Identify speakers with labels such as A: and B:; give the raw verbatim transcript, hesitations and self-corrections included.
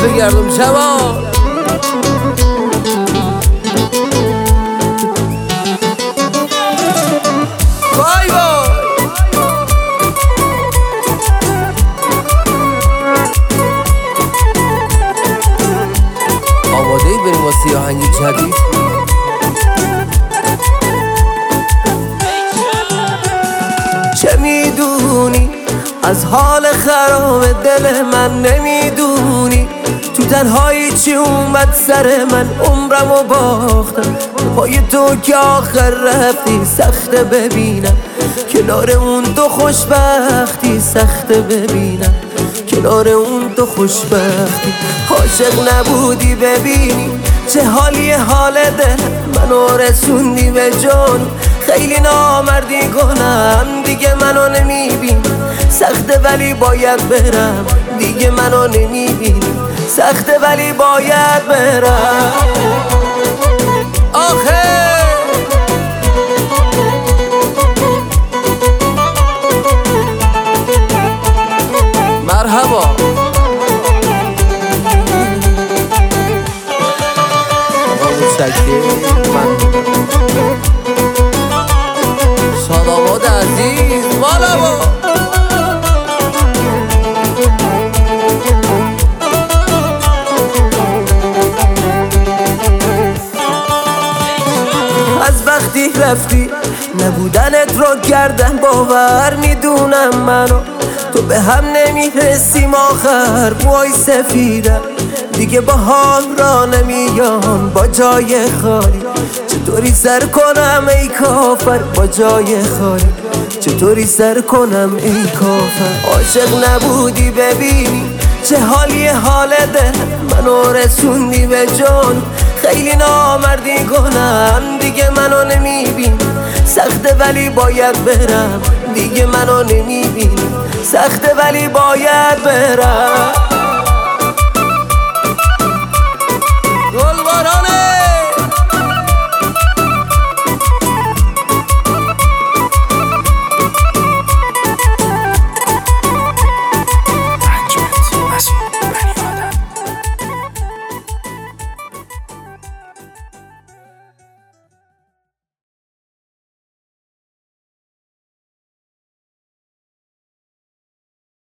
A: بگردم جوان. وای وای آماده ای بریم واسه آهنگ جدید؟ چه میدونی از حال خراب دل من؟ نمیدونی تو تنهایی چی اومد سر من؟ عمرمو باختم پای تو که آخر رفتی. سخته ببینم کنار اون تو خوشبختی، سخته ببینم کنار اون تو خوشبختی. عاشق نبودی ببینی چه حالی حال دل منو رسوندی به جان. خیلی نامردی کنم دیگه منو نمیبینی، سخته ولی باید برم دیگه منو نمیبینی، سخته ولی باید برم. آخه مرحبا آقا متشکرم. من سلامات عزیز مالا با از وقتی رفتی نبودنت رو کردن باور. میدونم منو تو به هم نمیرسیم آخر. موهای سفیدم دیگه با حال را نمیان با جای خالی. چطوری سر کنم ای کافر با جای خالی؟ چطوری سر کنم ای کافر؟ عاشق نبودی ببینی چه حالی حال دل منو رسوندی به جان. خیلی نامردی کنم دیگه منو نمیبینی، سخته ولی باید برم دیگه منو نمیبینی، سخته ولی باید برم.